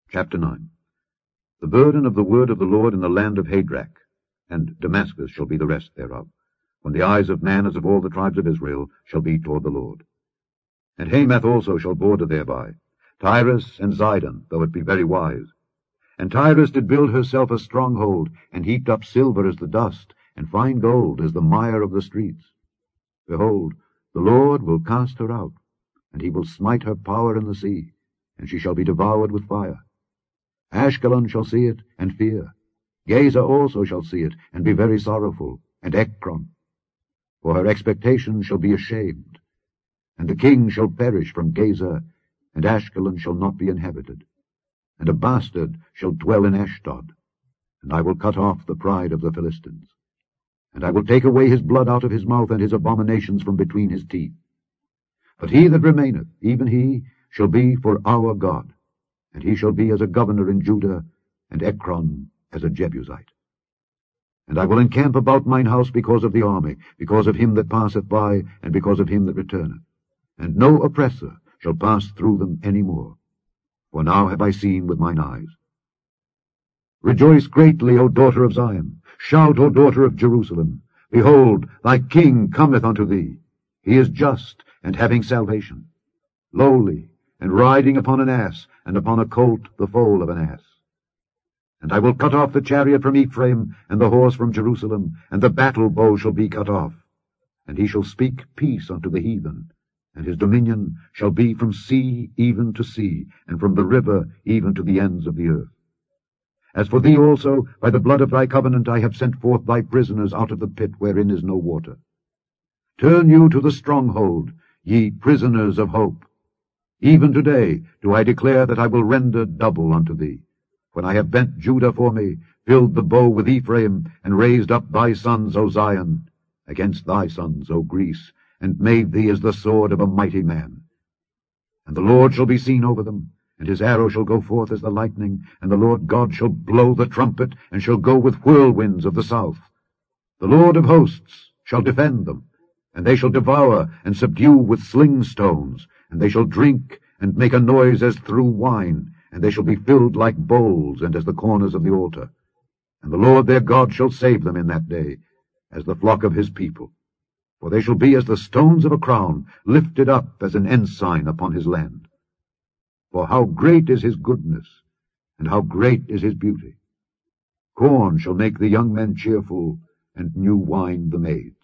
Chapter 9. The burden of the word of the Lord in the land of Hadrach, and Damascus shall be the rest thereof, when the eyes of man as of all the tribes of Israel shall be toward the Lord. And Hamath also shall border thereby, Tyrus and Zidon, though it be very wise. And Tyrus did build herself a stronghold, and heaped up silver as the dust, and fine gold as the mire of the streets. Behold, the Lord will cast her out, and he will smite her power in the sea, and she shall be devoured with fire. Ashkelon shall see it, and fear. Gaza also shall see it, and be very sorrowful, and Ekron. For her expectation shall be ashamed. And the king shall perish from Gaza, and Ashkelon shall not be inhabited. And a bastard shall dwell in Ashdod. And I will cut off the pride of the Philistines. And I will take away his blood out of his mouth, and his abominations from between his teeth. But he that remaineth, even he, shall be for our God. And he shall be as a governor in Judah, and Ekron as a Jebusite. And I will encamp about mine house because of the army, because of him that passeth by, and because of him that returneth. And no oppressor shall pass through them any more. For now have I seen with mine eyes. Rejoice greatly, O daughter of Zion. Shout, O daughter of Jerusalem. Behold, thy king cometh unto thee. He is just, and having salvation, lowly, and riding upon an ass, and upon a colt the foal of an ass. And I will cut off the chariot from Ephraim, and the horse from Jerusalem, and the battle bow shall be cut off. And he shall speak peace unto the heathen, and his dominion shall be from sea even to sea, and from the river even to the ends of the earth. As for thee also, by the blood of thy covenant I have sent forth thy prisoners out of the pit wherein is no water. Turn you to the stronghold, ye prisoners of hope. Even today do I declare that I will render double unto thee, when I have bent Judah for me, filled the bow with Ephraim, and raised up thy sons, O Zion, against thy sons, O Greece, and made thee as the sword of a mighty man. And the Lord shall be seen over them, and his arrow shall go forth as the lightning, and the Lord God shall blow the trumpet, and shall go with whirlwinds of the south. The Lord of hosts shall defend them, and they shall devour and subdue with sling stones, and they shall drink and make a noise as through wine, and they shall be filled like bowls, and as the corners of the altar. And the Lord their God shall save them in that day, as the flock of his people. For they shall be as the stones of a crown, lifted up as an ensign upon his land. For how great is his goodness, and how great is his beauty! Corn shall make the young men cheerful, and new wine the maids.